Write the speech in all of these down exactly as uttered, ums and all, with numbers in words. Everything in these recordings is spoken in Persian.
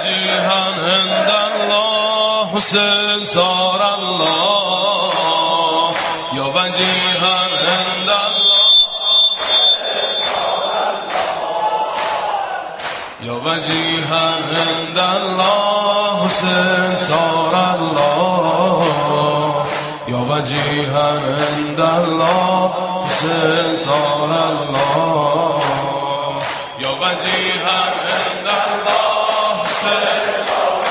وجيها عند الله حسين صار الله يا وجيها عند الله يا وجيها عند الله حسين صار الله يا وجيها عند الله حسين صار الله يا وجيها عند الله حسين صار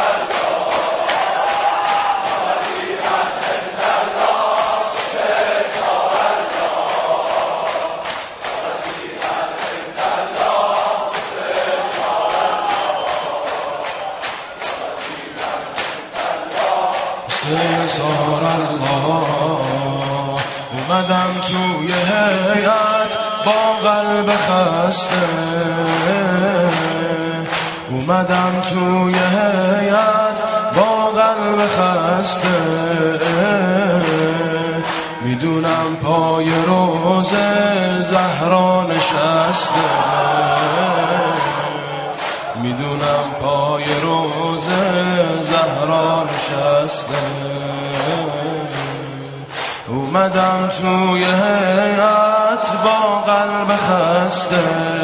صار الله اومدم توی هیئت با قلب خسته اومدم توی هیئت با قلب خسته میدونم پای روز زهرا نشسته میدونم پای روز زهرا نشسته اومدم توی هیئت با قلب خسته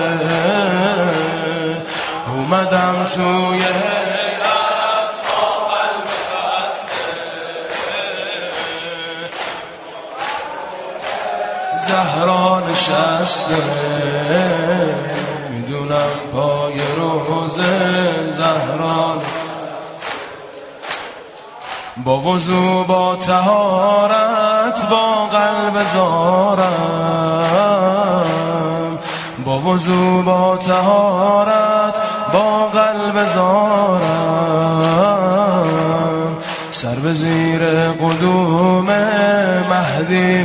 اومدم توی هیئت با قلب خسته زهرا نشسته میدونم پای روز زهرا با وضو با طهارت با قلب زارم با وضو با طهارت با قلب زارم سر به زیر قدوم مهدی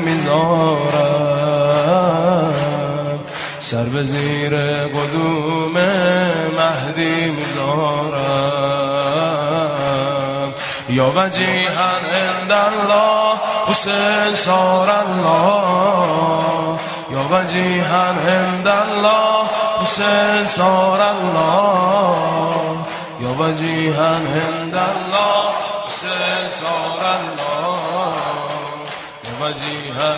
میذارم سر به زیر قدوم مهدی میذارم یا وجیها عند الله حسین صار الله یا وجیها عند الله حسین صار الله یا وجیها عند الله حسین صار الله یا وجیها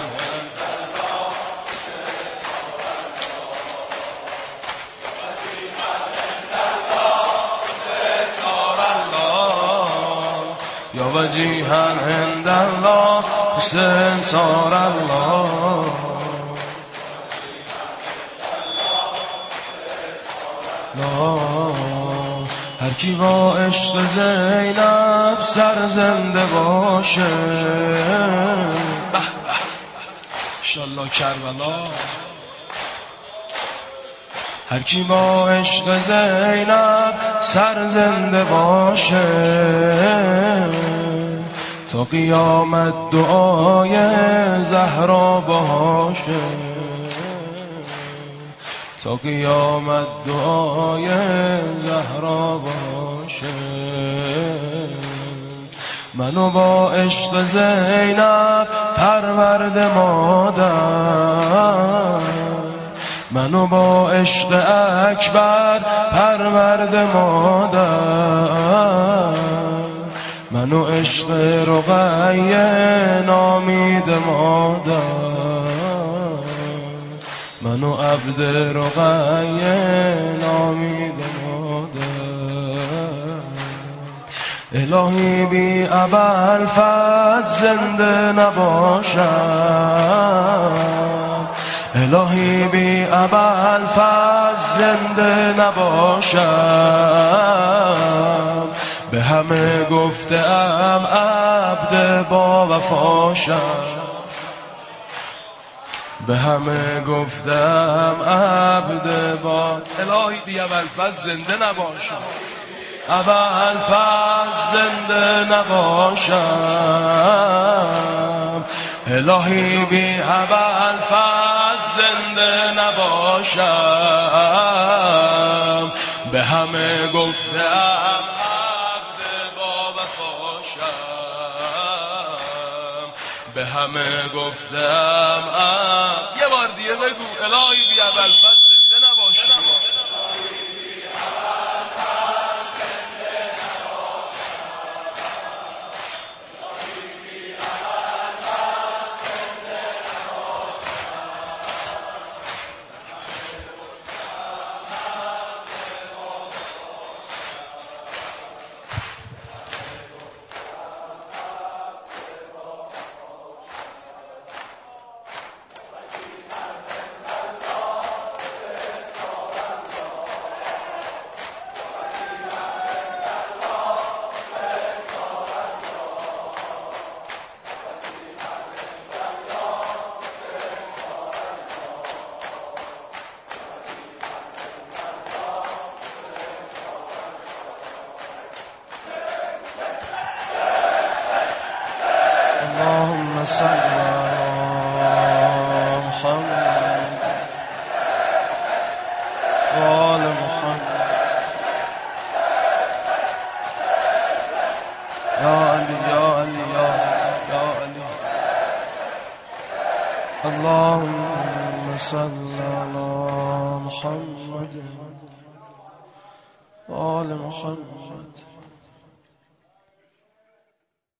یا وجیها عند الله حسین صار الله هر کی با عشق زینب سرزنده باشه انشالله کربلا هر کی با عشق زینب سرزنده باشه تا قیامت دعای زهرا باشه تا قیامت دعای زهرا باشه منو با عشق زینب پرورده مادر منو با عشق اکبر پرورده مادر منو عشق رقیه نامید مادر منو عبد رقیه نامید مادر الهی بی ابوالفضل زنده نباشم الهی بی ابوالفضل زنده نباشم به همه گفتم عبد با وفاشم به همه گفتم عبد با الهی بی ابوالفضل زنده نباشم ابوالفضل زنده نباشم الهی بی ابوالفضل زنده نباشم به همه گفتم عبد با وفاشم به همه گفتم عبد یه بار دیگه بگو الهی بی ابوالفضل زنده نباشم صل على محمد وآل محمد يا علي يا علي يا يا علي اللهم صل على محمد وآل محمد